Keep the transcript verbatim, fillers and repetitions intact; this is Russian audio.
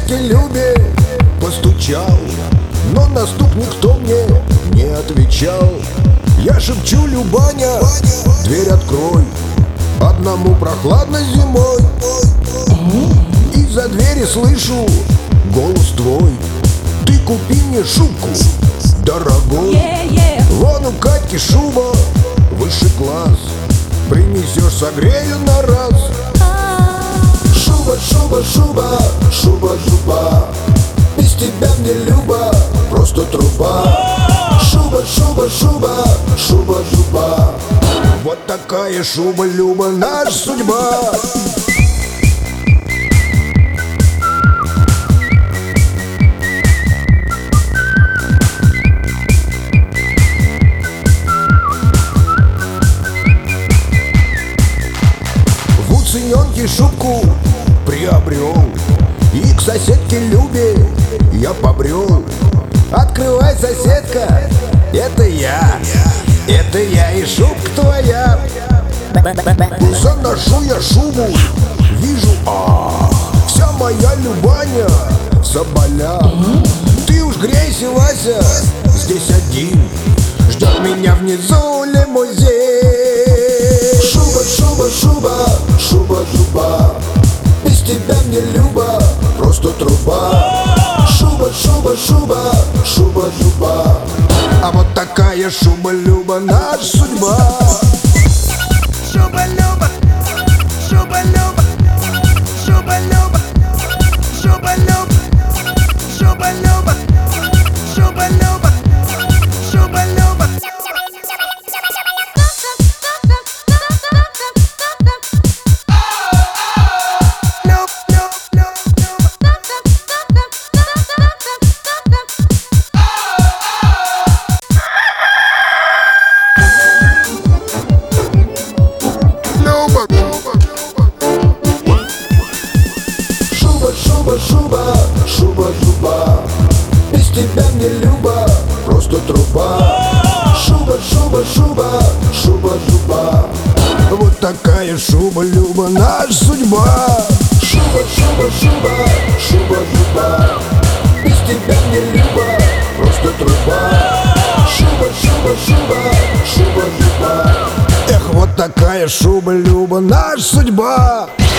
соседке Любе постучал, но на стук никто мне не отвечал. Я шепчу: Любаня, дверь открой, одному прохладно зимой. Из-за двери слышу голос твой: ты купи мне шубку, дорогой. Yeah, yeah. Вон у Катьки шуба выше глаз, принесешь, согрею на раз. Шуба, шуба, шуба, шуба, шуба, без тебя мне Люба просто труба. Шуба, шуба, шуба, шуба, шуба, вот такая шуба, Люба, наша судьба. В уцененке шубку приобрел и к соседке Любе я побрел. Открывай, соседка, это я, это я и шубка твоя. Заношу я шубу, вижу, а вся моя Любаня в соболях. Ты уж грейся, Вася, здесь один ждет меня внизу лимузин. Шуба, шуба, шуба, шуба, шуба, без тебя мне Люба просто труба. Шуба, шуба, шуба, шуба, шуба, а вот такая шуба, Люба, наша судьба. Шуба, Люба, шуба, Люба, шуба, Люба, шуба, Люба, шуба, Люба, шуба, Люба, шуба, Люба. Шуба, шуба, шуба, шуба, без тебя мне Люба просто труба. Шуба, шуба, шуба, шуба, шуба, вот такая шуба, Люба, наша судьба. Шуба, шуба, шуба, шуба, шуба, без тебя мне Люба просто труба. Шуба, шуба, шуба, шуба, шуба, эх, вот такая шуба, Люба, наша судьба.